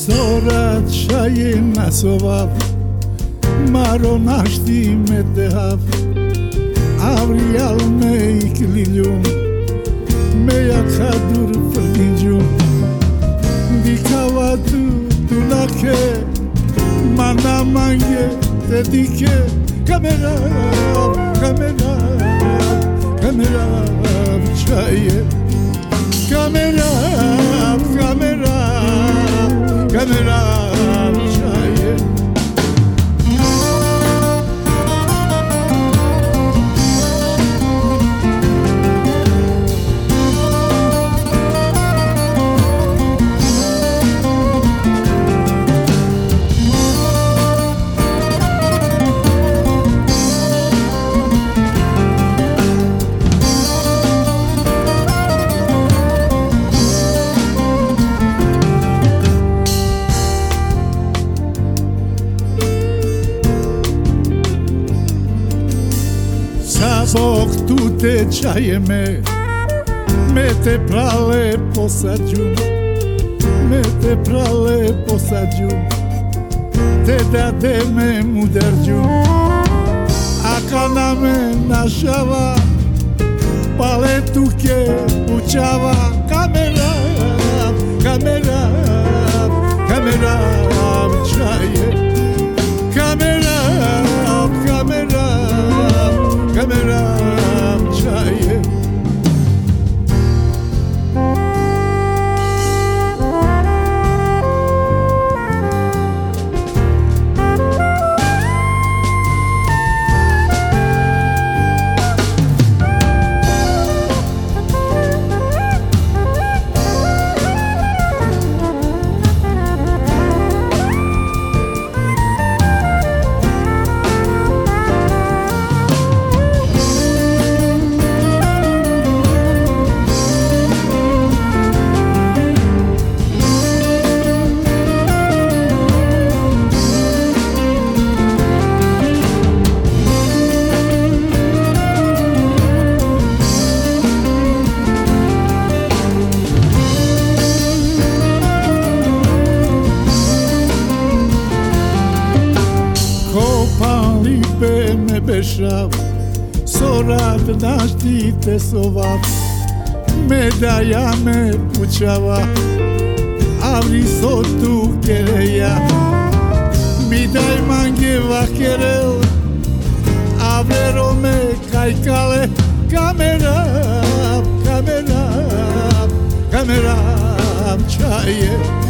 Sorat çayı nasovab Maro naşti medehav Avriyal meyklilyum Meya kadur fırgincum Dikavatu tulake Mana mange dedike Kamera çayı Kamera çayı Bog tu te čajeme Me te prale posađu Te dade me mudarđu Aka na me našava Paletuke učava Kamera čaje Kamera çayı me bešav Sorat našti te sovav Medaja me pučava Avri sotu kereja Mi daj mange vakerel Avero me kajkale Kamera čaje